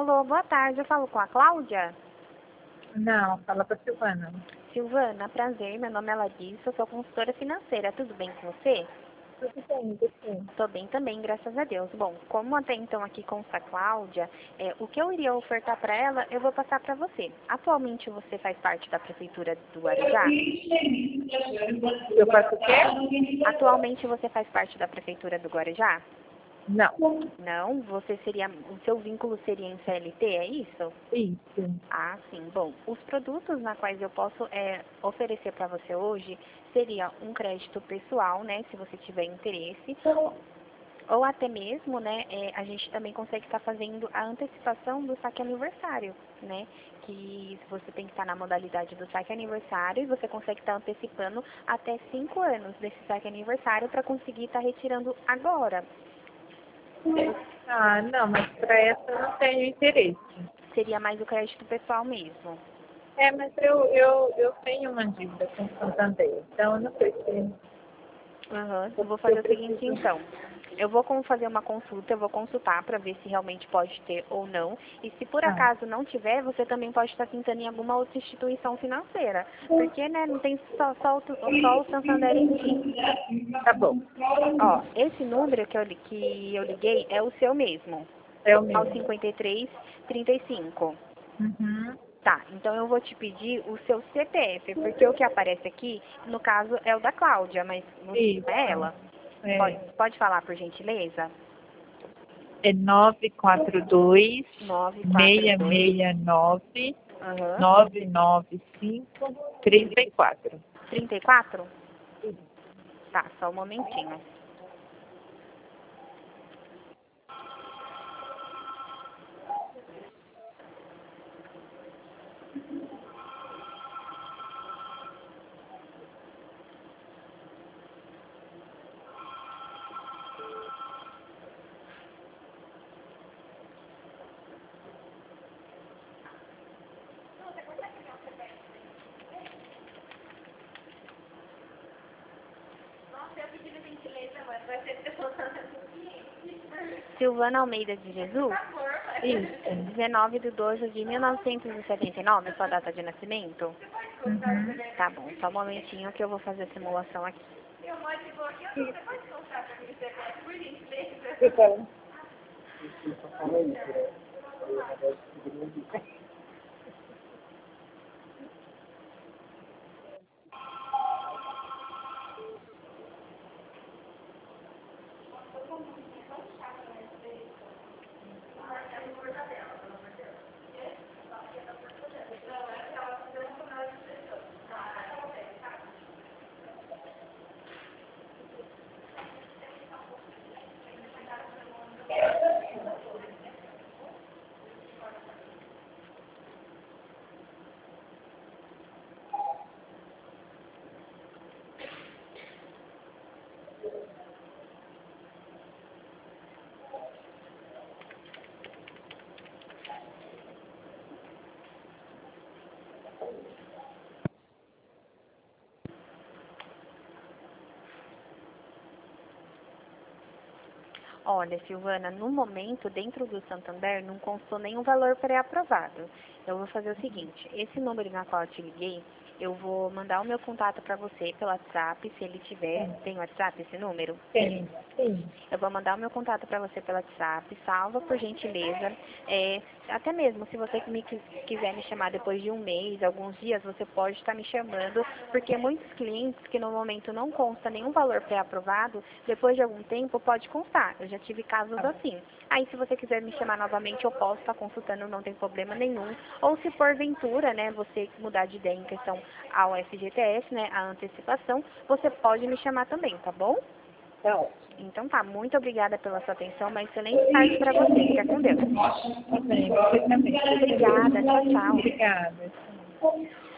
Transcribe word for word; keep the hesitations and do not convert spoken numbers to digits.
Alô, boa tarde. Eu falo com a Cláudia? Não, fala pra Silvana. Silvana, prazer. Meu nome é Larissa, eu sou consultora financeira. Tudo bem com você? Tudo bem, você? Tô bem também, graças a Deus. Bom, como até então aqui consta a Cláudia, é, o que eu iria ofertar para ela, eu vou passar para você. Atualmente você faz parte da Prefeitura do Guarujá? Eu faço o quê? Atualmente você faz parte da Prefeitura do Guarujá? Não. Não? Você seria, o seu vínculo seria em C L T, é isso? Isso. Ah, sim. Bom, os produtos na quais eu posso é, oferecer para você hoje seria um crédito pessoal, né, se você tiver interesse, ou até mesmo, né, é, a gente também consegue estar fazendo a antecipação do saque aniversário, né, que você tem que estar na modalidade do saque aniversário e você consegue estar antecipando até cinco anos desse saque aniversário para conseguir estar retirando agora. Ah, não, mas pra essa eu não tenho interesse. Seria mais o crédito pessoal mesmo. É, mas eu, eu, eu tenho uma dívida com o Santander, então eu não sei se Aham, eu vou fazer o seguinte então. Eu vou com- fazer uma consulta, eu vou consultar para ver se realmente pode ter ou não. E se por Ah. acaso não tiver, você também pode estar tentando em alguma outra instituição financeira. Porque, né, não tem só, só, o- só o Santander em si. Tá bom. Ó, esse número que eu, li- que eu liguei é o seu mesmo. É o Ao mesmo. cinquenta e três, trinta e cinco. Uhum. Tá, então eu vou te pedir o seu C P F, porque o que aparece aqui, no caso, é o da Cláudia, mas não Isso. é ela. É, Pode, pode falar, por gentileza? é nove quatro dois, nove quatro seis dois, seis nove, aham, nove nove cinco, três quatro. trinta e quatro? Tá, só um momentinho. Silvana Almeida de Jesus, Isso. dezenove de doze de mil novecentos e setenta e nove, sua data de nascimento? Uhum. Tá bom, só um momentinho que eu vou fazer a simulação aqui. Então, Olha, Silvana, no momento, dentro do Santander, não constou nenhum valor pré-aprovado. Eu vou fazer o seguinte, esse número na qual eu te liguei, eu vou mandar o meu contato para você pelo WhatsApp, se ele tiver. Tem WhatsApp esse número? tem, sim. Eu vou mandar o meu contato para você pelo WhatsApp, salva por gentileza. É, até mesmo, se você me quis- quiser me chamar depois de um mês, alguns dias, você pode estar me chamando, porque muitos clientes que no momento não consta nenhum valor pré-aprovado, depois de algum tempo pode constar. Eu já tive casos assim. Aí, se você quiser me chamar novamente, eu posso estar consultando, não tem problema nenhum. Ou se porventura, né, você mudar de ideia em questão ao F G T S, né, a antecipação, você pode me chamar também, tá bom? Tá ótimo. Então tá, muito obrigada pela sua atenção, uma excelente tarde para você. Fica com Deus. Tá bem, você também. Obrigada, tchau, tchau. Obrigada.